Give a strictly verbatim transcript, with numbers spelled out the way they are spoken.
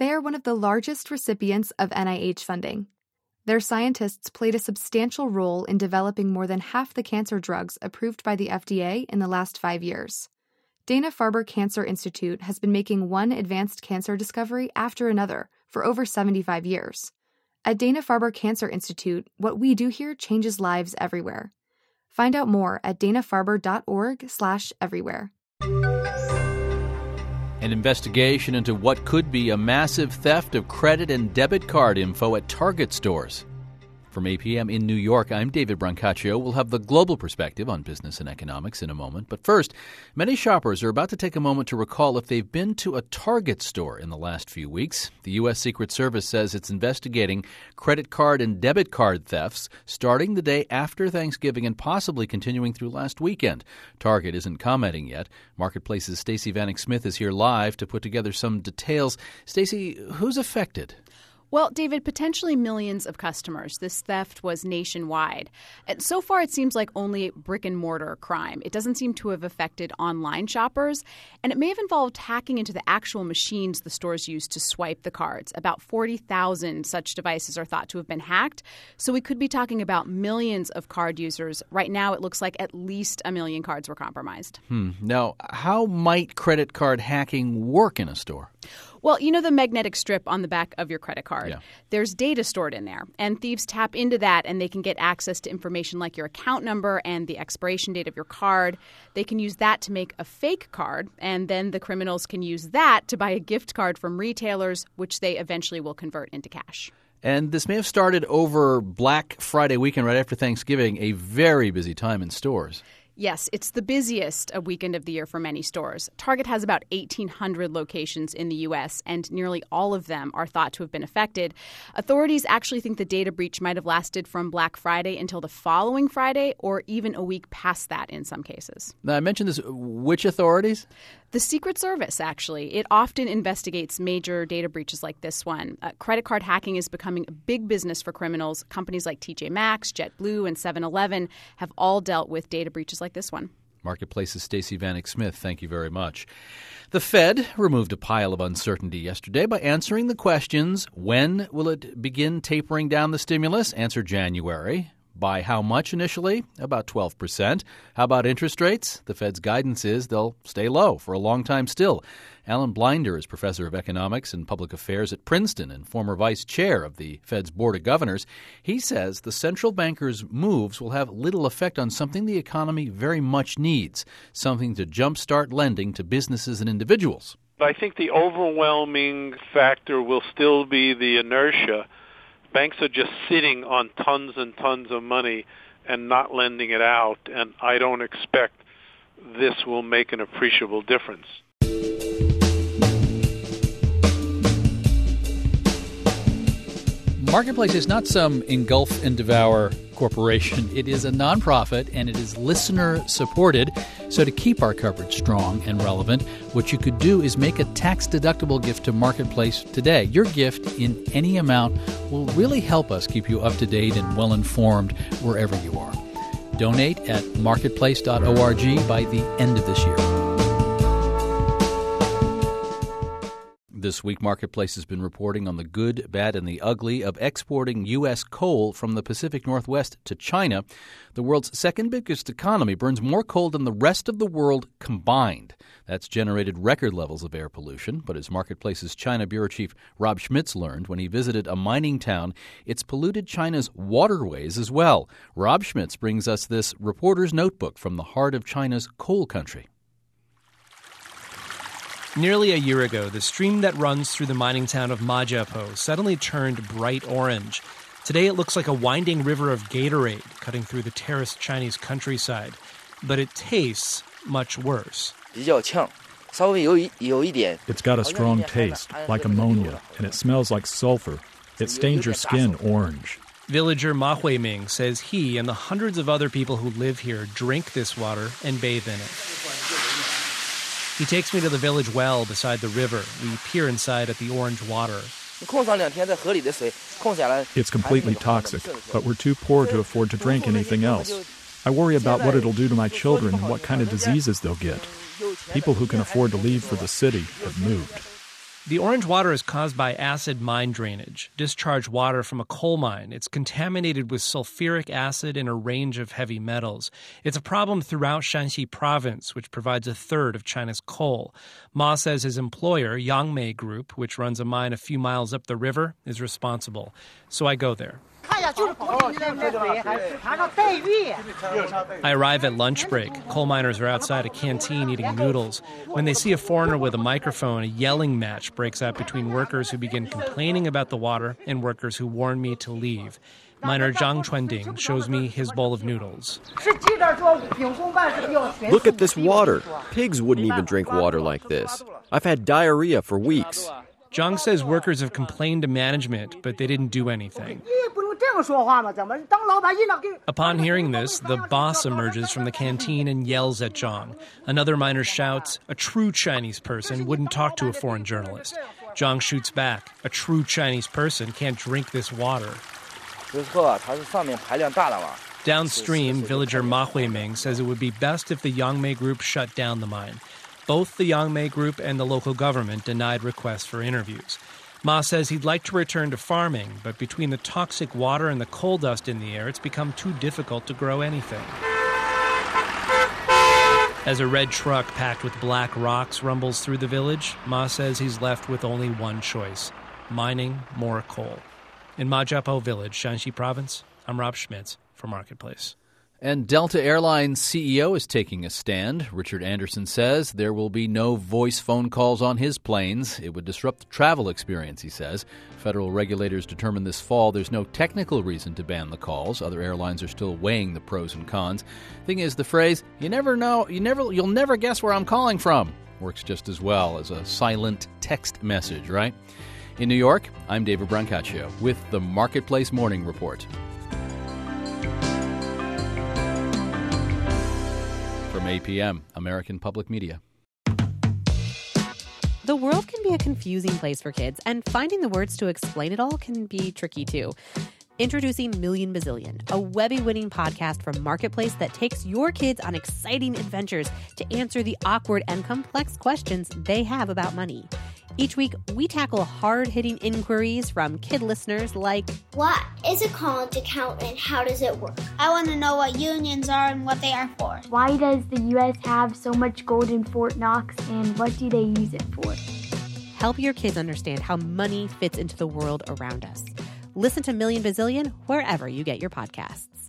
They are one of the largest recipients of N I H funding. Their scientists played a substantial role in developing more than half the cancer drugs approved by the F D A in the last five years. Dana-Farber Cancer Institute has been making one advanced cancer discovery after another for over seventy-five years. At Dana-Farber Cancer Institute, what we do here changes lives everywhere. Find out more at dana-farber.org slash everywhere. An investigation into what could be a massive theft of credit and debit card info at Target stores. From eight p.m. in New York, I'm David Brancaccio. We'll have the global perspective on business and economics in a moment. But first, many shoppers are about to take a moment to recall if they've been to a Target store in the last few weeks. The U S. Secret Service says it's investigating credit card and debit card thefts starting the day after Thanksgiving and possibly continuing through last weekend. Target isn't commenting yet. Marketplace's Stacey Vanek Smith is here live to put together some details. Stacey, who's affected? Well, David, potentially millions of customers. This theft was nationwide. And so far, it seems like only brick-and-mortar crime. It doesn't seem to have affected online shoppers, and it may have involved hacking into the actual machines the stores use to swipe the cards. About forty thousand such devices are thought to have been hacked, so we could be talking about millions of card users. Right now, it looks like at least a million cards were compromised. Hmm. Now, how might credit card hacking work in a store? Well, you know the magnetic strip on the back of your credit card? Yeah. There's data stored in there, and thieves tap into that, and they can get access to information like your account number and the expiration date of your card. They can use that to make a fake card, and then the criminals can use that to buy a gift card from retailers, which they eventually will convert into cash. And this may have started over Black Friday weekend right after Thanksgiving, a very busy time in stores. Yes, it's the busiest weekend of the year for many stores. Target has about eighteen hundred locations in the U S, and nearly all of them are thought to have been affected. Authorities actually think the data breach might have lasted from Black Friday until the following Friday, or even a week past that in some cases. Now, I mentioned this. Which authorities? The Secret Service, actually. It often investigates major data breaches like this one. Uh, credit card hacking is becoming a big business for criminals. Companies like T J Maxx, JetBlue, and seven eleven have all dealt with data breaches like this one. Marketplace's Stacey Vanek Smith, thank you very much. The Fed removed a pile of uncertainty yesterday by answering the questions: when will it begin tapering down the stimulus? Answer January. By how much initially? About twelve percent. How about interest rates? The Fed's guidance is they'll stay low for a long time still. Alan Blinder is professor of economics and public affairs at Princeton and former vice chair of the Fed's Board of Governors. He says the central bankers' moves will have little effect on something the economy very much needs, something to jumpstart lending to businesses and individuals. I think the overwhelming factor will still be the inertia. Banks are just sitting on tons and tons of money and not lending it out, and I don't expect this will make an appreciable difference. Marketplace is not some engulf and devour corporation. It is a nonprofit, and it is listener-supported. So to keep our coverage strong and relevant, what you could do is make a tax-deductible gift to Marketplace today. Your gift in any amount will really help us keep you up-to-date and well-informed wherever you are. Donate at marketplace dot org by the end of this year. This week, Marketplace has been reporting on the good, bad, and the ugly of exporting U S coal from the Pacific Northwest to China. The world's second biggest economy burns more coal than the rest of the world combined. That's generated record levels of air pollution. But as Marketplace's China Bureau Chief Rob Schmitz learned when he visited a mining town, it's polluted China's waterways as well. Rob Schmitz brings us this reporter's notebook from the heart of China's coal country. Nearly a year ago, the stream that runs through the mining town of Majiapo suddenly turned bright orange. Today, it looks like a winding river of Gatorade cutting through the terraced Chinese countryside. But it tastes much worse. It's got a strong taste, like ammonia, and it smells like sulfur. It stains your skin orange. Villager Ma Huiming says he and the hundreds of other people who live here drink this water and bathe in it. He takes me to the village well beside the river. We peer inside at the orange water. It's completely toxic, but we're too poor to afford to drink anything else. I worry about what it'll do to my children and what kind of diseases they'll get. People who can afford to leave for the city have moved. The orange water is caused by acid mine drainage, discharged water from a coal mine. It's contaminated with sulfuric acid and a range of heavy metals. It's a problem throughout Shanxi province, which provides a third of China's coal. Ma says his employer, Yangmei Group, which runs a mine a few miles up the river, is responsible. So I go there. I arrive at lunch break. Coal miners are outside a canteen eating noodles. When they see a foreigner with a microphone, a yelling match breaks out between workers who begin complaining about the water and workers who warn me to leave. Miner Zhang Chuanding shows me his bowl of noodles. Look at this water. Pigs wouldn't even drink water like this. I've had diarrhea for weeks. Zhang says workers have complained to management, but they didn't do anything. Upon hearing this, the boss emerges from the canteen and yells at Zhang. Another miner shouts, "A true Chinese person wouldn't talk to a foreign journalist." Zhang shoots back, "A true Chinese person can't drink this water." Downstream, villager Ma Huiming says it would be best if the Yangmei Group shut down the mine. Both the Yangmei Group and the local government denied requests for interviews. Ma says he'd like to return to farming, but between the toxic water and the coal dust in the air, it's become too difficult to grow anything. As a red truck packed with black rocks rumbles through the village, Ma says he's left with only one choice: mining more coal. In Majiapo Village, Shanxi Province, I'm Rob Schmitz for Marketplace. And Delta Airlines C E O is taking a stand. Richard Anderson says there will be no voice phone calls on his planes. It would disrupt the travel experience, he says. Federal regulators determined this fall there's no technical reason to ban the calls. Other airlines are still weighing the pros and cons. Thing is, the phrase, you never know, you never, you'll never guess where I'm calling from, works just as well as a silent text message, right? In New York, I'm David Brancaccio with the Marketplace Morning Report. From A P M, American Public Media. The world can be a confusing place for kids, and finding the words to explain it all can be tricky too. Introducing Million Bazillion, a Webby-winning podcast from Marketplace that takes your kids on exciting adventures to answer the awkward and complex questions they have about money. Each week, we tackle hard-hitting inquiries from kid listeners like, what is a college account and how does it work? I want to know what unions are and what they are for. Why does the U S have so much gold in Fort Knox and what do they use it for? Help your kids understand how money fits into the world around us. Listen to Million Bazillion wherever you get your podcasts.